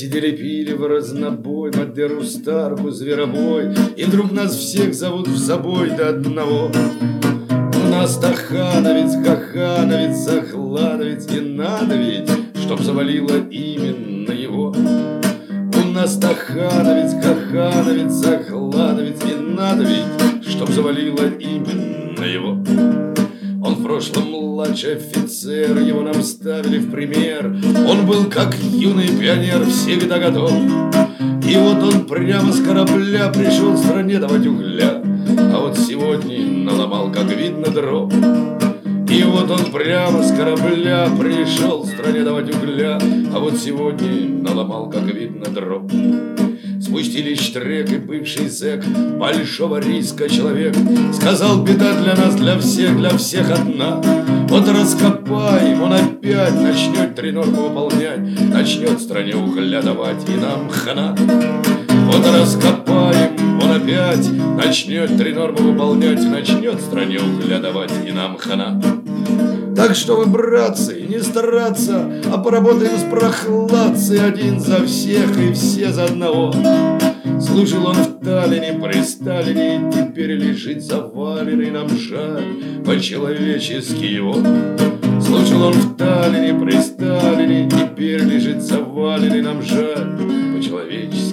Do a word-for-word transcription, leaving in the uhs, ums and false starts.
Сидели, пили в разнобой, Мадеру старку, зверобой, и вдруг нас всех зовут в забой до одного. У нас Тахановец, Кахановец, Захлановец, и надо ведь, чтоб завалило именно его. У нас Тахановец, Кахановец, Захлановец, и надо ведь, чтоб завалило именно его. Он в прошлом младший офицер, его нам ставили в пример. Он был как юный пионер, всегда готов. И вот он прямо с корабля пришел стране давать угля, а вот сегодня наломал, как видно, дров. И вот он прямо с корабля пришел стране давать угля, а вот сегодня наломал, как видно, дров. Спустились штрек и бывший зэк, большого риска человек, сказал: беда для нас, для всех, для всех одна. Вот раскопаем, он опять начнет три нормы выполнять, начнет стране угля давать, и нам хана. Вот раскопаем, он опять начнет три нормы выполнять, и начнет стране угля давать, и нам хана. Так что вы, братцы, не стараться, а поработаем с прохладцей, один за всех и все за одного. Служил он в Таллине, при Сталине, и теперь лежит заваленный, нам жаль по-человечески его. Служил он в Таллине, при Сталине, теперь лежит заваленный, нам жаль по-человечески.